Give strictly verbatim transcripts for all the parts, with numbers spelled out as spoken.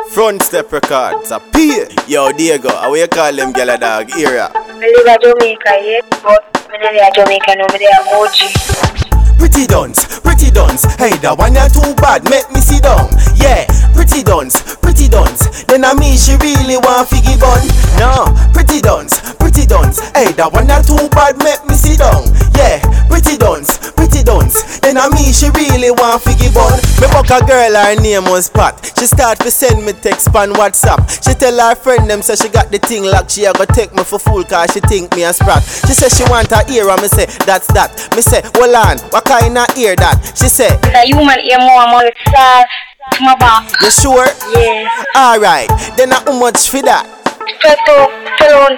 Front Step Records, a P. Yo, Diego, how you call them gyal a dog era? I live in Jamaica, yes, but I live in Jamaica now, I live in Mochi. Pretty dons, pretty dons. Hey, that one ya too bad, make me sit down. Yeah, pretty dons, pretty dons. Then I mean she really want fi give on. No, pretty dons, pretty dons. Hey, that one ya too bad, make me sit down. Yeah, pretty dons, pretty dons. Then I mean she really want fi give on. Me buck a girl, her name was Pat. She start to send me text on WhatsApp. She tell her friend them say she got the thing locked. She a go take me for fool cause she think me a sprat. She say she want a ear and me say that's that. Me say hold on, what kind of ear that? She say the human ear more more sad to my back. You sure? Yes. Alright, then how much for that? twelve to twelve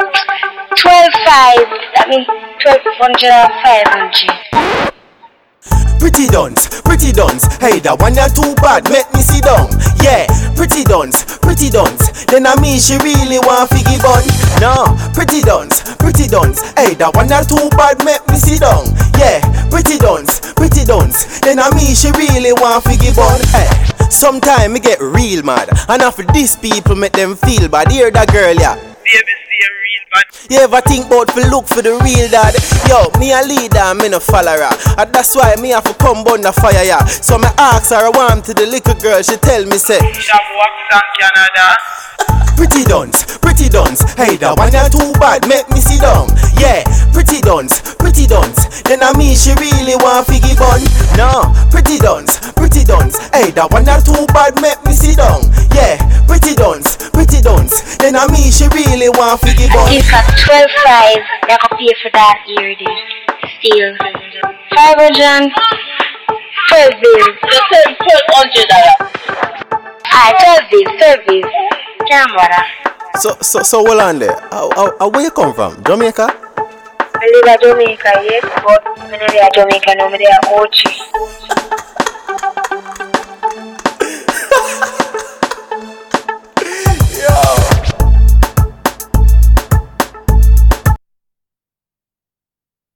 twelve five. That means twelve hundred and five hundred. Pretty dons, pretty dons. Hey, that one ya too bad, make me sit down. Yeah, pretty dons, pretty dons. Then I mean she really want fi give on. No, pretty dons, pretty dons. Hey, that one ya too bad, make me sit down. Yeah, pretty dons, pretty dons. Then I mean she really want fi give on. Hey, sometime me get real mad, and after these people make them feel bad. Hear that girl, yeah. Baby, see a real bad. You ever think about fi look for the real dad? Yo, me a leader, me no follower. And that's why me have to come burn the fire, yeah. So me ask her, I want to the little girl, she tell me say Shabwaks and Canada. pretty dons, pretty dons. Hey, that one ya too bad, make me sit down. Yeah, pretty dons, pretty dons. Then I mean she really want fi give on. No, pretty dons, pretty dons. Hey, that one ya too bad, make me sit down. Yeah, pretty dons, pretty dons. Then I mean she really want fi give on. It's a twelve five. I can pay for that ear day. Still five hundred twelve bills. The same twelve hundred dollars. Ah, twelve bills, twelve bills. Can't bother. So, so, so, hold on there. How, how, how, where you come from? Jamaica? I live in Jamaica, yes, but I live in Jamaica now, I live in Mochi.